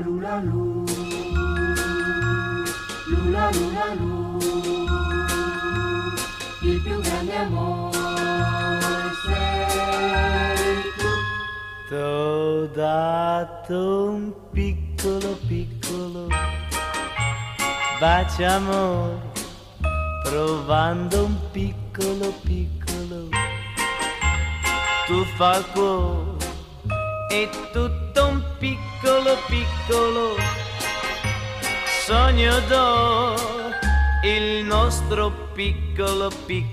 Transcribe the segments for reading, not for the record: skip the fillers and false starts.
lula lu, lula lula lu, il più grande amore sei tu. T'ho dato un piccolo bacio amore, provando un piccolo tuffo al cuore, e tutto un piccolo sogno do, il nostro piccolo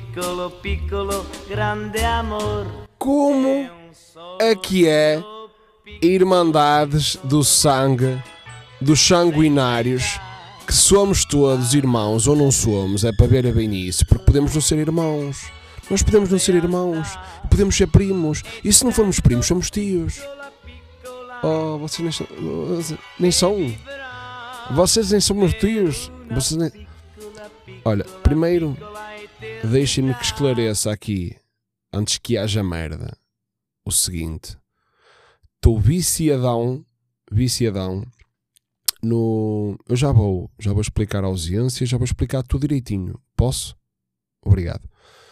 grande amor. Como é que é irmandades do sangue, dos sanguinários, que somos todos irmãos ou não somos? É para ver bem nisso, porque podemos não ser irmãos. Nós podemos não ser irmãos, podemos ser primos, e se não formos primos, somos tios. Oh, vocês nem são. Vocês nem são meus tios. Olha, primeiro, deixem-me que esclareça aqui, antes que haja merda, o seguinte. Estou viciadão no... Eu já vou explicar a ausência, já vou explicar tudo direitinho. Posso? Obrigado.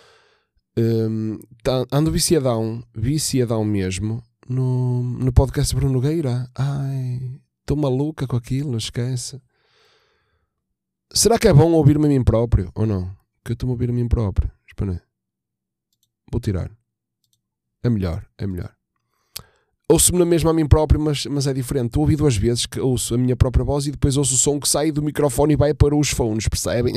Ando viciadão mesmo no podcast Bruno Nogueira. Ai, estou maluca com aquilo, esquece. Será que é bom ouvir-me a mim próprio ou não? Que eu estou a ouvir a mim próprio. Espera aí. Vou tirar. É melhor. Ouço-me na mesma a mim próprio, mas é diferente. Estou a ouvir duas vezes, que ouço a minha própria voz e depois ouço o som que sai do microfone e vai para os fones, percebem?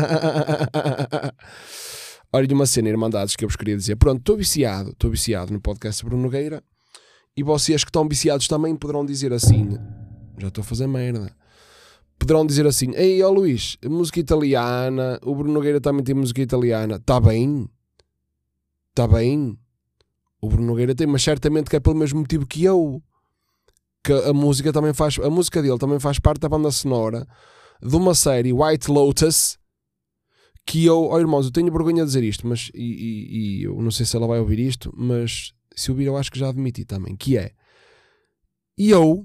Olha, uma cena, irmandades, que eu vos queria dizer. Pronto, estou viciado no podcast Bruno Nogueira, e vocês que estão viciados também poderão dizer assim, já estou a fazer merda, poderão dizer assim, ei, ó Luís, música italiana, o Bruno Nogueira também tem música italiana. Está bem, o Bruno Nogueira tem, mas certamente que é pelo mesmo motivo que eu, que a música dele também faz parte da banda sonora de uma série, White Lotus, que eu, irmãos, eu tenho vergonha de dizer isto, mas e eu não sei se ela vai ouvir isto, mas se ouvir eu acho que já admiti também, que é, e eu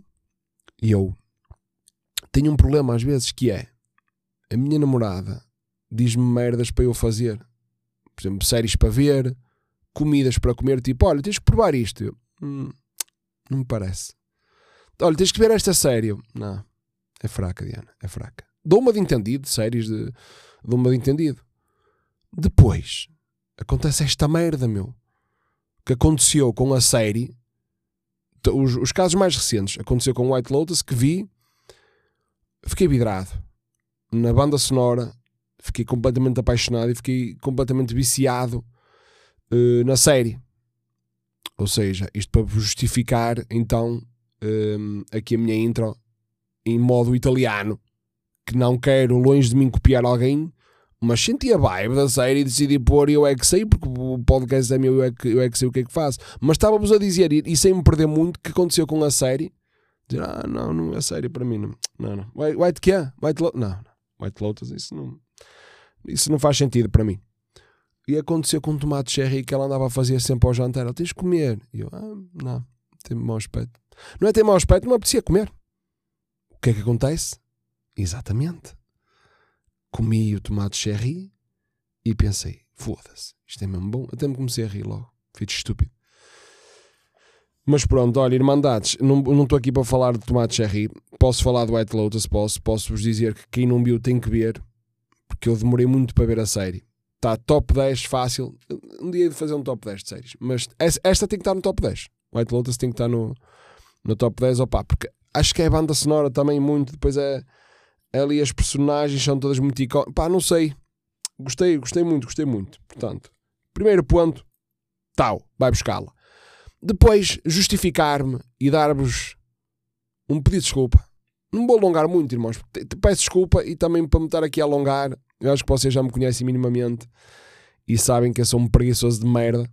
tenho um problema às vezes, que é, a minha namorada diz-me merdas para eu fazer, por exemplo, séries para ver, comidas para comer, tipo, olha, tens que provar isto. Eu, não me parece. Olha, tens que ver esta série. Eu, não, é fraca, Diana, é fraca. Dou uma de entendido, séries de uma de entendido. Depois, acontece esta merda, meu, que aconteceu com a série, os casos mais recentes, aconteceu com White Lotus, que vi, fiquei vidrado na banda sonora, fiquei completamente apaixonado e fiquei completamente viciado na série. Ou seja, isto para justificar então aqui a minha intro em modo italiano, que não quero longe de mim copiar alguém, mas senti a vibe da série e decidi pôr, eu é que sei, porque o podcast é meu, eu é que sei o que é que faço. Mas estávamos a dizer, e sem me perder muito, que aconteceu com a série, dizer, não é série para mim, não. White que é? White Lotus? Não. White Lotus, isso não faz sentido para mim. E aconteceu com o tomate cherry, que ela andava a fazer sempre ao jantar. Ela, tens de comer. E eu, não, tem mau aspecto. Não é ter mau aspecto, não me apetecia comer. O que é que acontece? Exatamente. Comi o tomate cherry e pensei, foda-se, isto é mesmo bom. Até me comecei a rir logo. Fiz estúpido. Mas pronto, olha, irmandades, não estou aqui para falar de tomate cherry. Posso falar do White Lotus, posso-vos dizer que quem não viu tem que ver, porque eu demorei muito para ver a série. Está top 10 fácil. Um dia de fazer um top 10 de séries. Mas esta tem que estar no top 10. White Lotus tem que estar no top 10. Opa, porque acho que é a banda sonora também muito. Depois é ali as personagens são todas muito icónicas. Pá, não sei. Gostei muito. Portanto, primeiro ponto, vai buscá-la. Depois, justificar-me e dar-vos um pedido de desculpa. Não vou alongar muito, irmãos. Peço desculpa e também para me estar aqui a alongar. Eu acho que vocês já me conhecem minimamente e sabem que eu sou um preguiçoso de merda.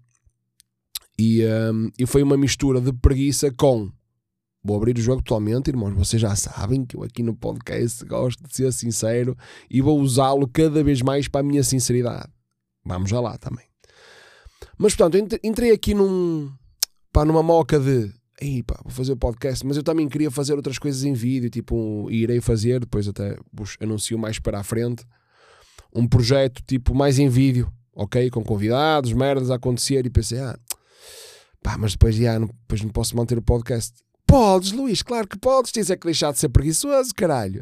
E foi uma mistura de preguiça com... Vou abrir o jogo totalmente, irmãos. Vocês já sabem que eu aqui no podcast gosto de ser sincero e vou usá-lo cada vez mais para a minha sinceridade. Vamos já lá também. Mas, portanto, entrei aqui numa moca de... ei pá, vou fazer o podcast, mas eu também queria fazer outras coisas em vídeo, tipo, irei fazer, depois até vos anuncio mais para a frente, um projeto tipo mais em vídeo, ok? Com convidados, merdas a acontecer, e pensei, pá, mas depois não posso manter o podcast. Podes, Luís, claro que podes, tens é que deixar de ser preguiçoso, caralho.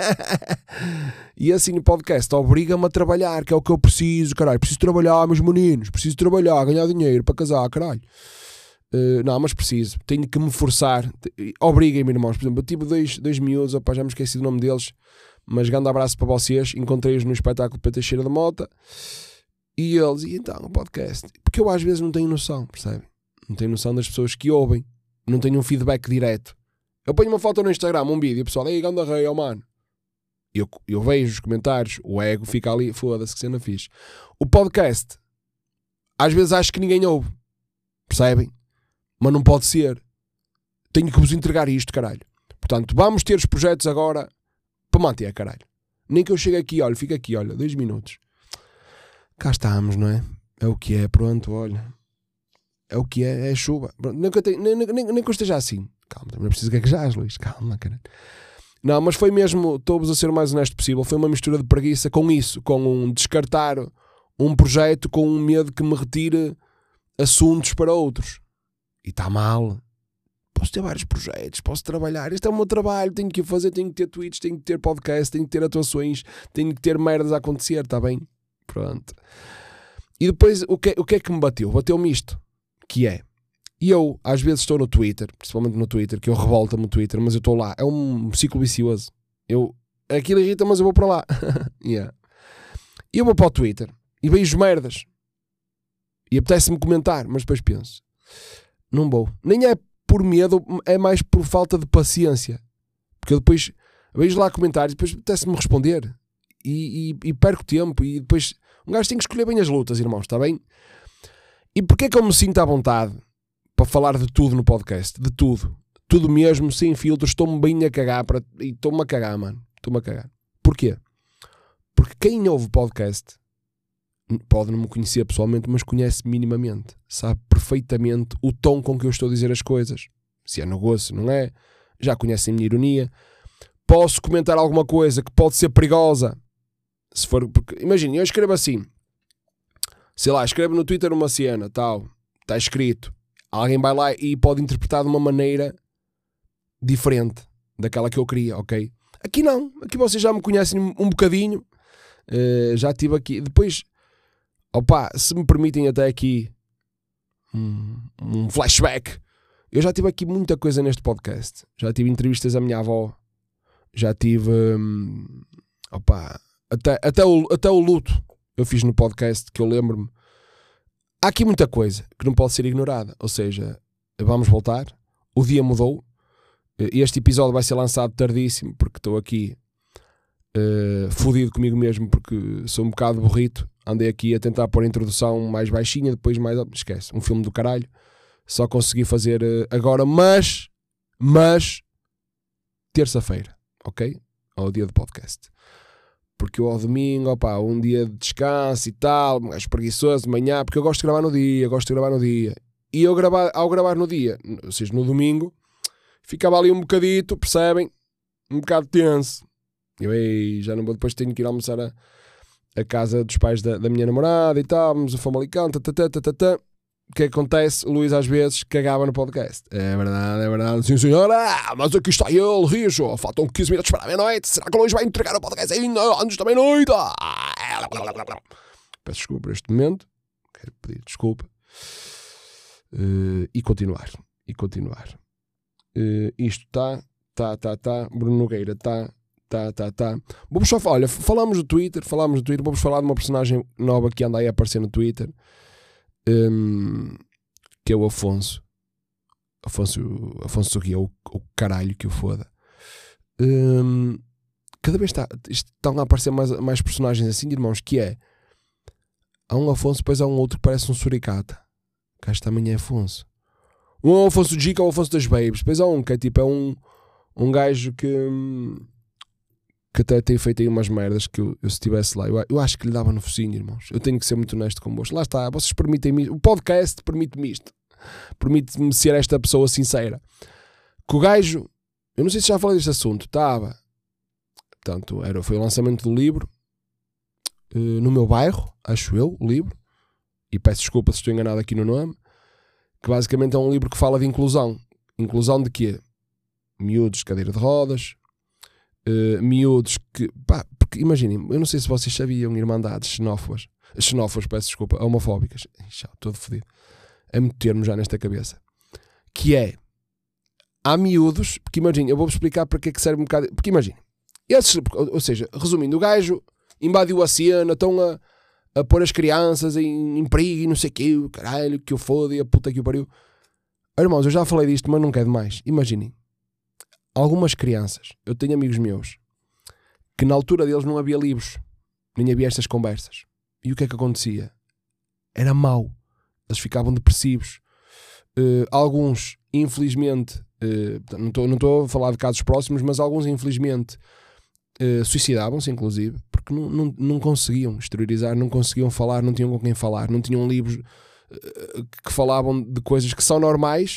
E assim o podcast obriga-me a trabalhar, que é o que eu preciso, caralho. Preciso trabalhar, meus meninos, preciso trabalhar, ganhar dinheiro para casar, caralho. Não, mas preciso, tenho que me forçar. Obriguem-me, irmãos. Por exemplo, eu tive dois miúdos, opa, já me esqueci do nome deles, mas grande abraço para vocês. Encontrei-os no espetáculo P. Teixeira da Mota. E eles, e então, o podcast? Porque eu às vezes não tenho noção, percebe? Não tenho noção das pessoas que ouvem. Não tenho um feedback direto. Eu ponho uma foto no Instagram, um vídeo, e o pessoal, ei, ganda rei, mano. Eu vejo os comentários, o ego fica ali, foda-se que cena fixe. O podcast, às vezes acho que ninguém ouve, percebem? Mas não pode ser. Tenho que vos entregar isto, caralho. Portanto, vamos ter os projetos agora para manter, caralho. Nem que eu chegue aqui, olha, fica aqui, olha, 2 minutos. Cá estamos, não é? É o que é, pronto, olha. É o que é chuva. Nem que eu esteja assim. Calma, também não preciso gaguejar, Luís. Calma, caralho. Não, mas foi mesmo, estou-vos a ser o mais honesto possível, foi uma mistura de preguiça com isso, com um descartar um projeto, com um medo que me retire assuntos para outros. E está mal. Posso ter vários projetos, posso trabalhar. Este é o meu trabalho, tenho que o fazer, tenho que ter tweets, tenho que ter podcast, tenho que ter atuações, tenho que ter merdas a acontecer, está bem? Pronto. E depois, o que é que me bateu? Bateu-me isto. Que é, e eu às vezes estou no Twitter, principalmente no Twitter, que eu revolto-me no Twitter, mas eu estou lá, é um ciclo vicioso. Aquilo irrita, mas eu vou para lá. Yeah. E eu vou para o Twitter e vejo merdas e apetece-me comentar, mas depois penso, não vou. Nem é por medo, é mais por falta de paciência, porque eu depois vejo lá comentários e depois apetece-me responder e perco tempo, e depois um gajo tem que escolher bem as lutas, irmãos, está bem? E porquê é que eu me sinto à vontade para falar de tudo no podcast? De tudo. Tudo mesmo, sem filtros. Estou-me bem a cagar. E estou-me a cagar, mano. Estou-me a cagar. Porquê? Porque quem ouve podcast pode não me conhecer pessoalmente, mas conhece minimamente. Sabe perfeitamente o tom com que eu estou a dizer as coisas. Se é no gosto, não é? Já conhecem a minha ironia. Posso comentar alguma coisa que pode ser perigosa. Se for... Porque, imagina, eu escrevo assim... Sei lá, escreve no Twitter uma cena, tal, está escrito. Alguém vai lá e pode interpretar de uma maneira diferente daquela que eu queria, ok? Aqui não, aqui vocês já me conhecem um bocadinho, já estive aqui. Depois, opa, se me permitem até aqui um flashback, eu já tive aqui muita coisa neste podcast. Já tive entrevistas à minha avó, já tive, opa, até o luto. Eu fiz no podcast, que eu lembro-me. Há aqui muita coisa que não pode ser ignorada. Ou seja, vamos voltar. O dia mudou. Este episódio vai ser lançado tardíssimo, porque estou aqui fodido comigo mesmo, porque sou um bocado burrito. Andei aqui a tentar pôr a introdução mais baixinha, depois mais... Esquece, um filme do caralho. Só consegui fazer agora, mas terça-feira, ok? Ao dia do podcast. Porque eu ao domingo, opa, um dia de descanso e tal, mais preguiçoso de manhã, porque eu gosto de gravar no dia, E eu ao gravar no dia, ou seja, no domingo, ficava ali um bocadito, percebem? Um bocado tenso. Eu já não vou, depois tenho que ir almoçar a casa dos pais da minha namorada e tal, vamos a Famalicão, O que acontece? O Luís às vezes cagava no podcast. É verdade. Sim, senhora, mas aqui está ele, rijo. Faltam 15 minutos para a meia-noite. Será que o Luís vai entregar o podcast ainda antes da meia-noite? Peço desculpa por este momento. Quero pedir desculpa. E continuar. Isto tá. Bruno Nogueira tá. Vamos só falar. Olha, falámos do Twitter. Vamos falar de uma personagem nova que anda aí a aparecer no Twitter. Que é o Afonso Sorria, o caralho que o foda. Cada vez estão a aparecer mais personagens assim, irmãos, que é, há um Afonso, depois há um outro que parece um suricata. Cá está, amanhã é Afonso. Um é o Afonso G, que é o Afonso das Babes. Depois há um que é tipo, é um gajo que até tem feito aí umas merdas que eu se estivesse lá, eu acho que lhe dava no focinho, irmãos. Eu tenho que ser muito honesto convosco. Lá está, vocês permitem-me, o podcast permite-me isto. permite-me ser esta pessoa sincera. Que o gajo, eu não sei se já falei deste assunto, estava, portanto, foi o lançamento do livro no meu bairro, acho eu, o livro, e peço desculpa se estou enganado aqui no nome, que basicamente é um livro que fala de inclusão. Inclusão de quê? Miúdos de cadeira de rodas, miúdos que, pá, porque imaginem, eu não sei se vocês sabiam, irmandades xenófobas, peço desculpa, homofóbicas, já todo fodido, é muito termo já nesta cabeça, que é, há miúdos, porque imaginem, eu vou-vos explicar para que é que serve um bocado, porque imaginem, ou seja, resumindo, o gajo invadiu a cena, estão a pôr as crianças em perigo e não sei o que, caralho, que eu foda e a puta que eu pariu. Irmãos, eu já falei disto, mas não quero demais. Imaginem, algumas crianças, eu tenho amigos meus, que na altura deles não havia livros, nem havia estas conversas. E o que é que acontecia? Era mau. Eles ficavam depressivos. Alguns, infelizmente, não estou a falar de casos próximos, mas alguns, infelizmente, suicidavam-se, inclusive, porque não conseguiam exteriorizar, não conseguiam falar, não tinham com quem falar, não tinham livros que falavam de coisas que são normais,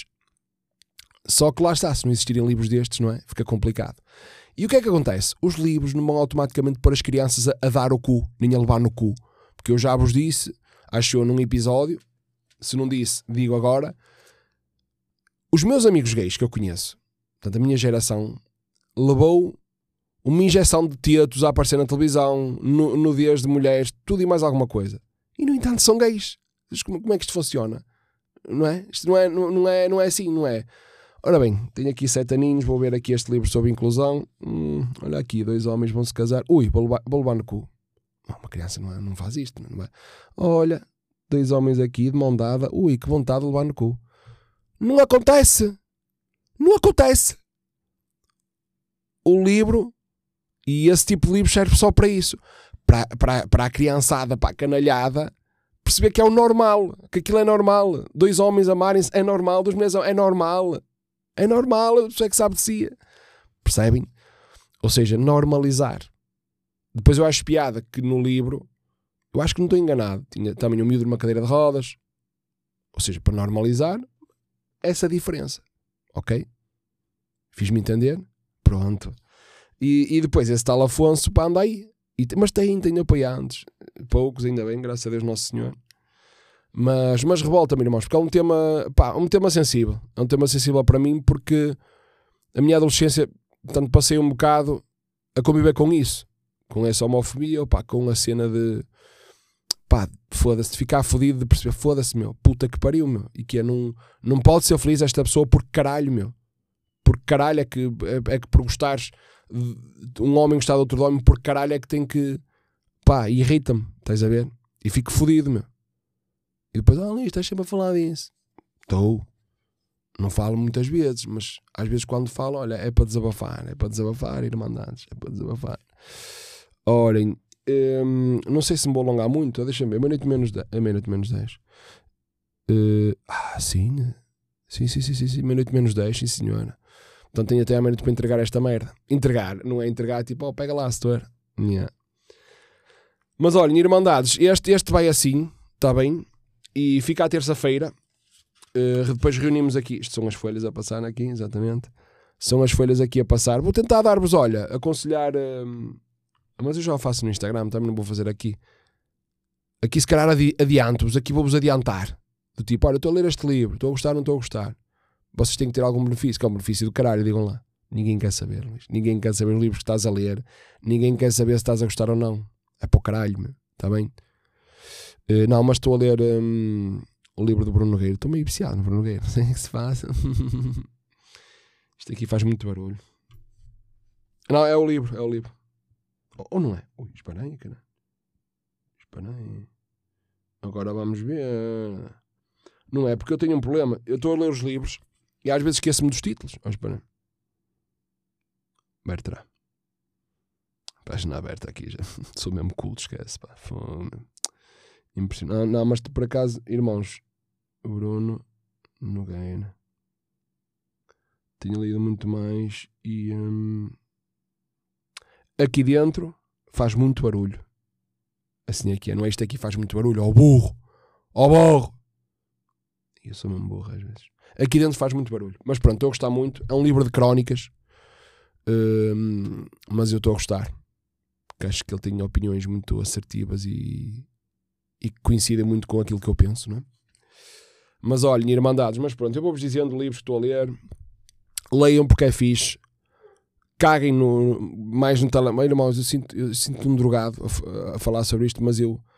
só que lá está, se não existirem livros destes, não é? Fica complicado. E o que é que acontece? Os livros não vão automaticamente pôr as crianças a dar o cu, nem a levar no cu, porque eu já vos disse, acho eu num episódio, se não disse, digo agora, os meus amigos gays que eu conheço, portanto a minha geração, levou uma injeção de tetos a aparecer na televisão, nudez de mulheres, tudo e mais alguma coisa. E no entanto são gays. Como é que isto funciona? Não é? Isto não é assim, não é? Ora bem, tenho aqui 7 aninhos, vou ver aqui este livro sobre inclusão. Olha aqui, 2 homens vão se casar. Ui, vou levar no cu. Uma criança não faz isto. Não é? Olha, 2 homens aqui de mão dada. Ui, que vontade de levar no cu. Não acontece. Não acontece. O livro, e esse tipo de livro serve só para isso. Para a criançada, para a canalhada, perceber que é o normal, que aquilo é normal. 2 homens amarem-se é normal, 2 mulheres é normal. É normal, a pessoa é que sabe de si. Percebem? Ou seja, normalizar. Depois eu acho piada que no livro, eu acho que não estou enganado, tinha também um miúdo numa cadeira de rodas. Ou seja, para normalizar essa diferença. Ok? Fiz-me entender? Pronto. E depois esse tal Afonso, pá, anda aí. Mas tem apoiantes. Poucos, ainda bem, graças a Deus Nosso Senhor. Mas revolta-me, irmãos, porque é um tema sensível. É um tema sensível para mim porque a minha adolescência, portanto, passei um bocado a conviver com isso. Com essa homofobia, pá, com a cena de pá, foda-se, de ficar fodido, de perceber, foda-se, meu, puta que pariu, meu. E que é, não pode ser feliz esta pessoa porque caralho, meu. Porque caralho é que por gostares de um homem gostar de outro homem, porque caralho é que tem que, pá, irrita-me, estás a ver? E fico fodido, meu. E depois, estás sempre a falar disso. Estou. Não falo muitas vezes, mas às vezes quando falo, olha, é para desabafar, irmandades, é para desabafar. Olhem, não sei se me vou alongar muito, deixa-me ver, meia-noite menos 10. Sim, meia-noite menos 10, sim senhora. Portanto tenho até a meia-noite para entregar esta merda. Entregar, não é entregar, tipo, pega lá, setor. Yeah. Mas olhem, irmandades, este vai assim, está bem? E fica à terça-feira. Depois reunimos aqui. Isto são as folhas a passar aqui, exatamente. São as folhas aqui a passar. Vou tentar dar-vos, olha, aconselhar. Mas eu já o faço no Instagram, também não vou fazer aqui. Aqui se calhar adianto-vos. Aqui vou-vos adiantar. Do tipo, olha, estou a ler este livro. Estou a gostar, não estou a gostar. Vocês têm que ter algum benefício. Que é um benefício do caralho, digam lá. Ninguém quer saber, Luís. Ninguém quer saber os livros que estás a ler. Ninguém quer saber se estás a gostar ou não. É para o caralho, meu. Está bem? Não, mas estou a ler o livro do Bruno Nogueira. Estou meio viciado no Bruno Nogueira. Não sei o que se faz. Isto aqui faz muito barulho. Não, é o livro. Ou não é? Ui, espera aí, cara. Espera aí. Agora vamos ver. Não é, porque eu tenho um problema. Eu estou a ler os livros e às vezes esqueço-me dos títulos. Espera aí. Bertrand. Página aberta aqui já. Sou mesmo culto, esquece. Pá. Fome. Impressionante. Não, mas por acaso, irmãos, Bruno Nogueira. Tenho lido muito mais e aqui dentro faz muito barulho. Assim é que é, não é? Isto aqui faz muito barulho. Ó burro! Eu sou mesmo burro às vezes. Aqui dentro faz muito barulho. Mas pronto, estou a gostar muito. É um livro de crónicas. Mas eu estou a gostar. Porque acho que ele tem opiniões muito assertivas e que coincidem muito com aquilo que eu penso, não é? Mas olhem, Irmandades, mas pronto, eu vou-vos dizendo livros que estou a ler. Leiam porque é fixe. Caguem mais no telemóvel. Eu sinto-me drogado a falar sobre isto, mas eu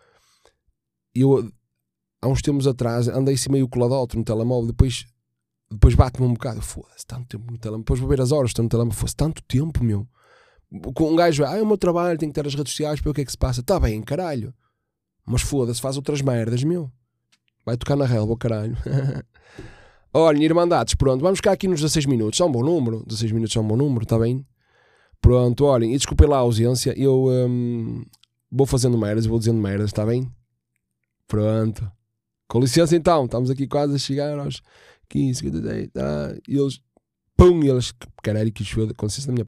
há uns tempos atrás andei assim meio coladoto no telemóvel, depois bate-me um bocado, foda-se, tanto tempo no telemóvel, depois vou ver as horas que estou no telemóvel, foda-se, tanto tempo, meu. Com um gajo, é o meu trabalho, tenho que ter as redes sociais para ver o que é que se passa. Está bem, caralho, mas foda-se, faz outras merdas, meu. Vai tocar na relva, caralho. Olhem, Irmandades, pronto, vamos ficar aqui nos 16 minutos, são um bom número, 16 minutos são um bom número, está bem? Pronto, olhem, e desculpem lá a ausência, eu vou fazendo merdas, vou dizendo merdas, está bem? Pronto. Com licença então, estamos aqui quase a chegar aos 15, 56, e eles, pum, caralho, que chuva, com licença da minha